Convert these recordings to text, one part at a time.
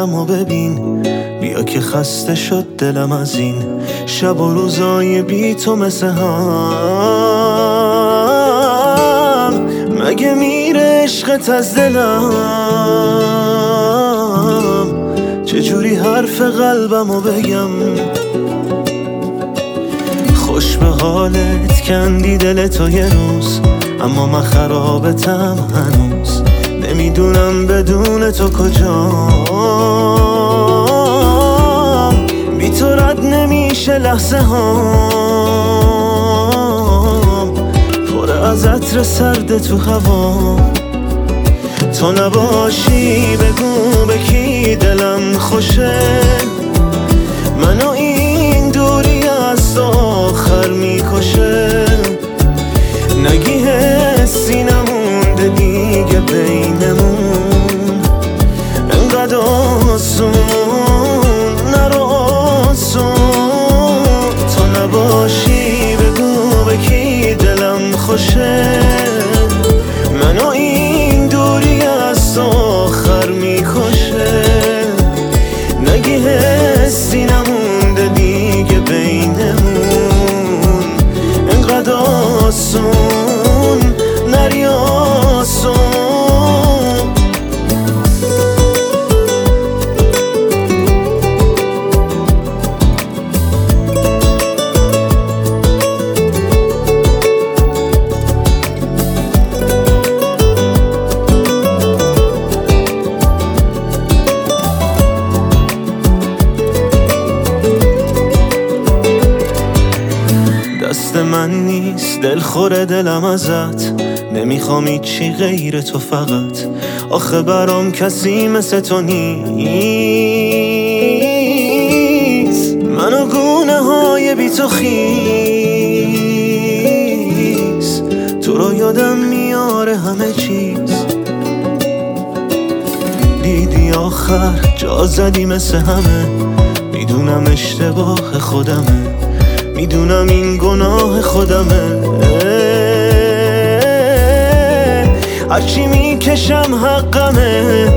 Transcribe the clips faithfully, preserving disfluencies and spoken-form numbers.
قلبمو ببین، بیا که خسته شد دلم از این شب و روزای بی تو مثل هم. مگه میره عشقت از دلم؟ چجوری حرف قلبمو بگم؟ خوش به حالت کندی دل تو یه روز، اما من خرابتم هنوز. نمیدونم بدون تو کجام، بی تو رد نمیشه لحظه هام، پر از عطر سرد تو هوا. تو نباشی بگو به کی دلم خوشه، منو این دوری از آخر میکشه. نگی حسی نمونده دیگه بینمون، انقدر آسون نرو آسون. تو نباشی بگو به کی دلم خوشه، منو این دوری از آخر میکشه. نگی حسی نمونده دیگه بینمون، انقدر آسون نری آسون. دست من نیست دل خوره دلم ازت، نمیخوام هیچی غیر تو فقط. آخه برام کسی مثل تو نیست، منو گونه های بی تو خیس. تو رو یادم میاره همه چیز، دیدی آخر جا زدی مثل همه. میدونم اشتباه خودمه، میدونم این گناه خودمه. هرچی میکشم حقمه،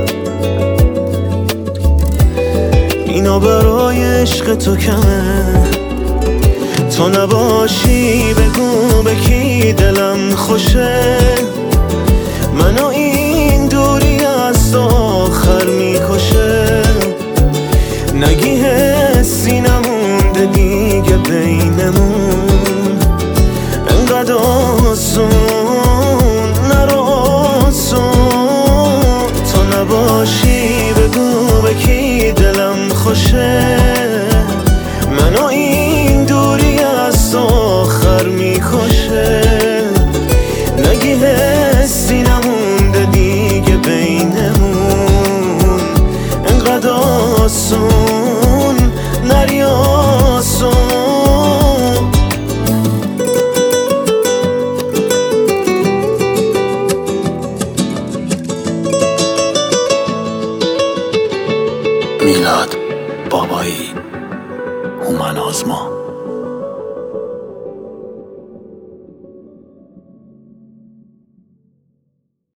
اینا برای عشق تو کمه. تو نباشی بگو به کی دلم خوشه، منو این دوری از آخر میکشه. نگی حسی نمونده دیگه بینمون، انقدر آسون نرو آسون. تو نباشی بگو به کی دلم خوشه، منو این دوری از آخر میکشه. نگی حسی نمونده دیگه بینمون، انقدر آسون نری آسون. میلاد بابایی، هومن آزما.